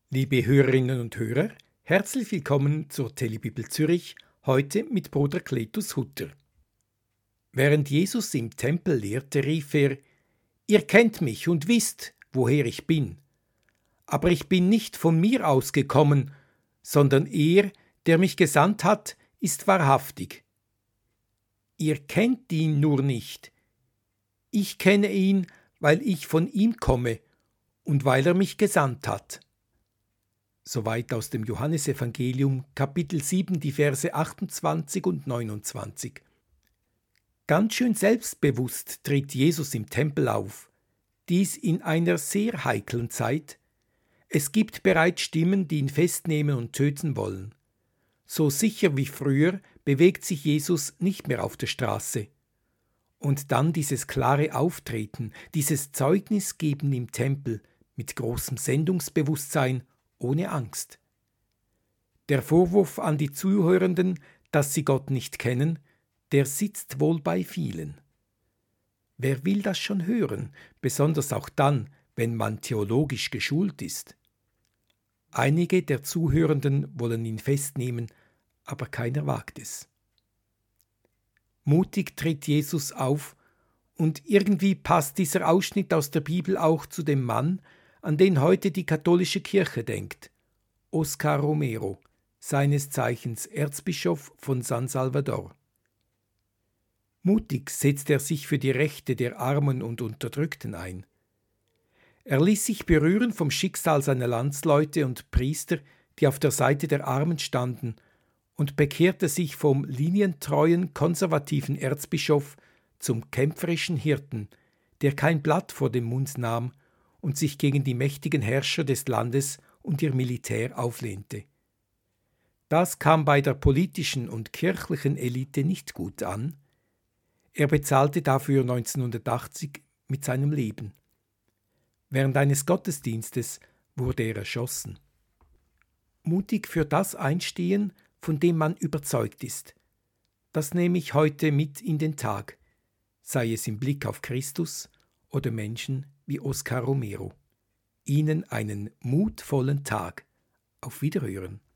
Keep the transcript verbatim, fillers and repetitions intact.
Liebe Hörerinnen und Hörer, herzlich willkommen zur Telebibel Zürich, heute mit Bruder Cletus Hutter. Während Jesus im Tempel lehrte, rief er: Ihr kennt mich und wisst, woher ich bin. Aber ich bin nicht von mir ausgekommen, sondern er, der mich gesandt hat, ist wahrhaftig. Ihr kennt ihn nur nicht. Ich kenne ihn, weil ich von ihm komme und weil er mich gesandt hat. Soweit aus dem Johannesevangelium, Kapitel sieben, die Verse achtundzwanzig und neunundzwanzig. Ganz schön selbstbewusst tritt Jesus im Tempel auf, dies in einer sehr heiklen Zeit. Es gibt bereits Stimmen, die ihn festnehmen und töten wollen. So sicher wie früher bewegt sich Jesus nicht mehr auf der Straße. Und dann dieses klare Auftreten, dieses Zeugnisgeben im Tempel mit großem Sendungsbewusstsein, ohne Angst. Der Vorwurf an die Zuhörenden, dass sie Gott nicht kennen, der sitzt wohl bei vielen. Wer will das schon hören, besonders auch dann, wenn man theologisch geschult ist? Einige der Zuhörenden wollen ihn festnehmen, aber keiner wagt es. Mutig tritt Jesus auf, und irgendwie passt dieser Ausschnitt aus der Bibel auch zu dem Mann, an den heute die katholische Kirche denkt, Oscar Romero, seines Zeichens Erzbischof von San Salvador. Mutig setzt er sich für die Rechte der Armen und Unterdrückten ein. Er ließ sich berühren vom Schicksal seiner Landsleute und Priester, die auf der Seite der Armen standen, und bekehrte sich vom linientreuen, konservativen Erzbischof zum kämpferischen Hirten, der kein Blatt vor den Mund nahm und sich gegen die mächtigen Herrscher des Landes und ihr Militär auflehnte. Das kam bei der politischen und kirchlichen Elite nicht gut an. Er bezahlte dafür neunzehnhundertachtzig mit seinem Leben. Während eines Gottesdienstes wurde er erschossen. Mutig für das einstehen, von dem man überzeugt ist. Das nehme ich heute mit in den Tag, sei es im Blick auf Christus oder Menschen wie Oscar Romero. Ihnen einen mutvollen Tag. Auf Wiederhören.